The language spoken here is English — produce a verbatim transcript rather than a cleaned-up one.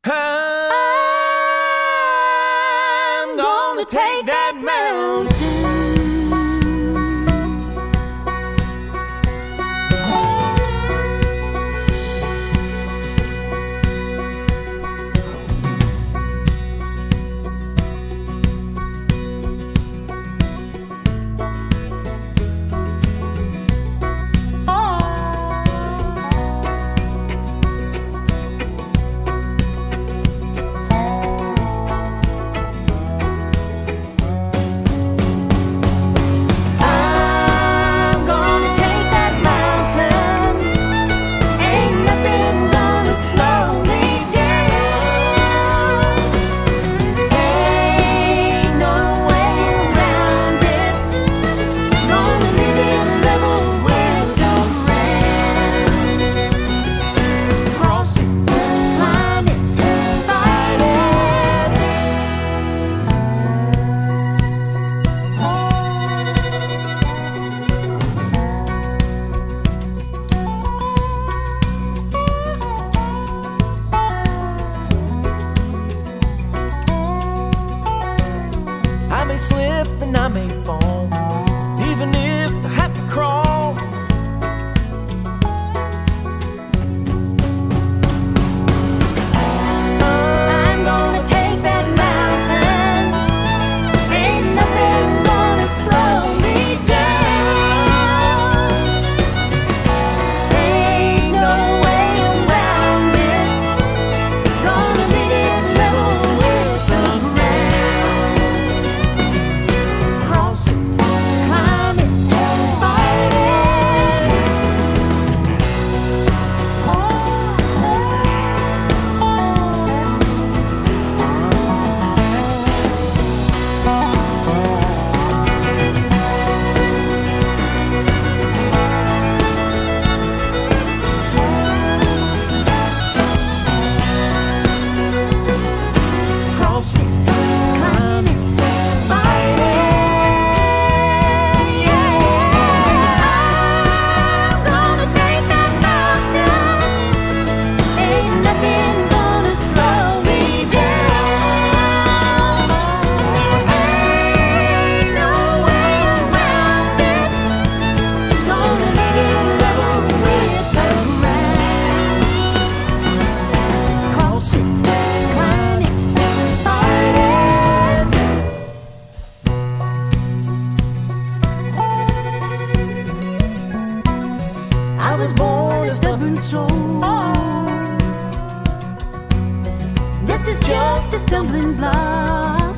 I'm gonna take that mountain. I may slip and I may fall, even if I have to crawl. I'm gonna take that mountain. Ain't nothing gonna slow me down. Ain't no way around it. Gonna leave it level with the ground. Cross it, climb it, fight it. Cross it, climb it, fight it. Yeah, I'm gonna take that mountain. Ain't nothing gonna slow me down. Ain't no way around it. Gonna leave it level with the ground. Cross it, climb it, fight it. I was born a stubborn soul. This is just a stumbling block.